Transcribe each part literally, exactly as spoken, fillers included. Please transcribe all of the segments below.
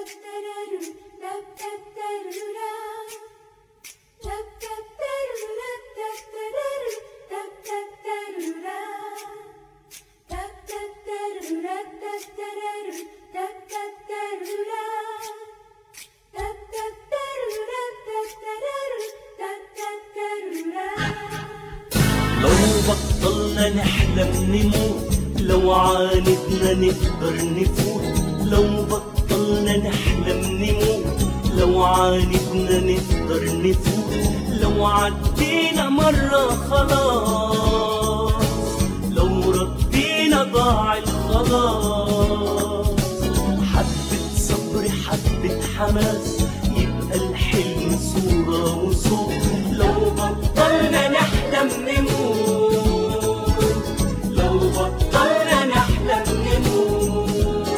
لو بطلنا نحلم نموت، لو عاندنا نقدر نفوت. لو بطلنا نحلم نموت، لو عاندنا نقدر نفوت. لو عدينا مرة خلاص، لو ردينا ضاع الخلاص. حبة صبر حبة حماس، يبقى الحلم صورة وصوت. لو بطلنا نحلم نموت، لو بطلنا نحلم نموت.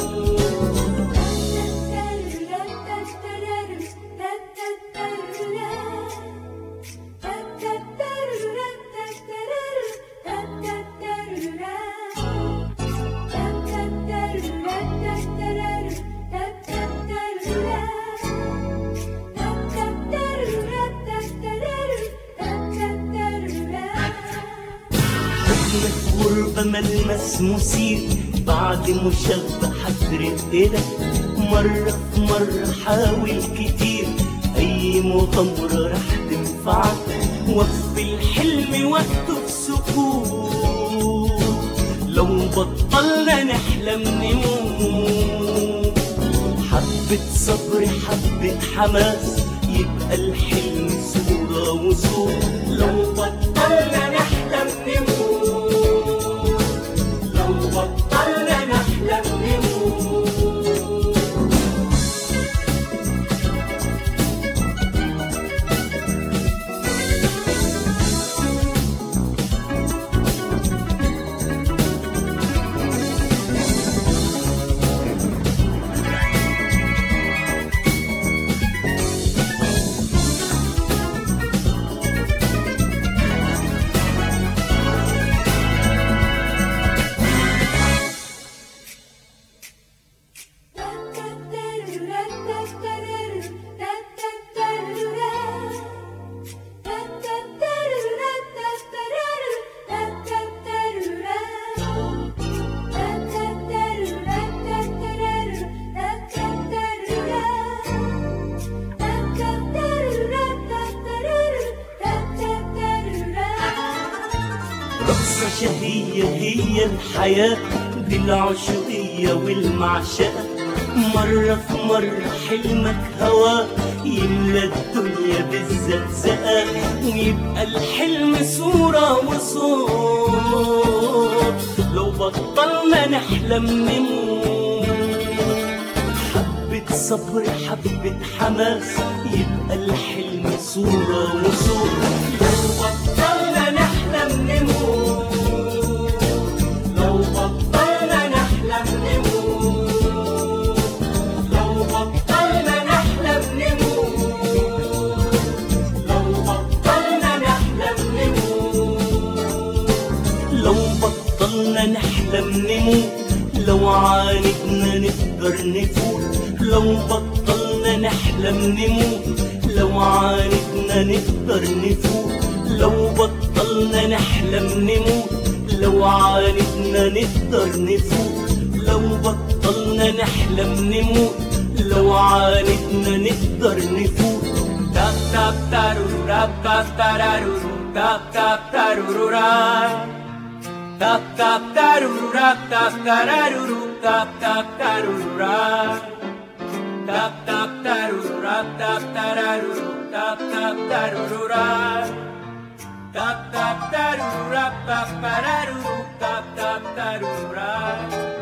غربة ملمس مثير، بعد مشبع رقنا. مرة في مرة حاول كتير، أي مغامرة رح تنفعك. وفي الحلم وقته في سكوت، لو بطلنا نحلم نموت. حبة صبر حبة حماس، يبقى الحلم صورة وصوت. لو بطلنا نحلم نموت، لو بطلنا نحلم نموت. رقصة شهية هي الحياة، دي العشقية والمعشقة. مرة في مرة حلمك هوا، يملى الدنيا بالزقزقة. ويبقى الحلم صورة وصوت، لو بطلنا نحلم نموت. حبة صبر حبة حماس، يبقى الحلم صورة وصوت. لو بطلنا نحلم نموت، لو بطلنا نحلم نموت. لو بطلنا نحلم نموت، لو بطلنا نحلم نموت. لو بطلنا نحلم نموت، لو عاندنا نقدر نفوت. لو بطلنا نحلم نموت، لو عاندنا نقدر نفوت. لو بطلنا نحلم نموت، لو عاندنا نقدر نفوت. لو بطلنا نحلم نموت، لو عاندنا نقدر نفوت. تاب تاب تارورا تاب تارورا تاب تاب تارورا تاب تاب تارورا تاب تارورا تاب تاب تارورا tap tap tarurura tap tararuru tap tap tarurura tap tap tarurura tap tararuru tap tap tarurura.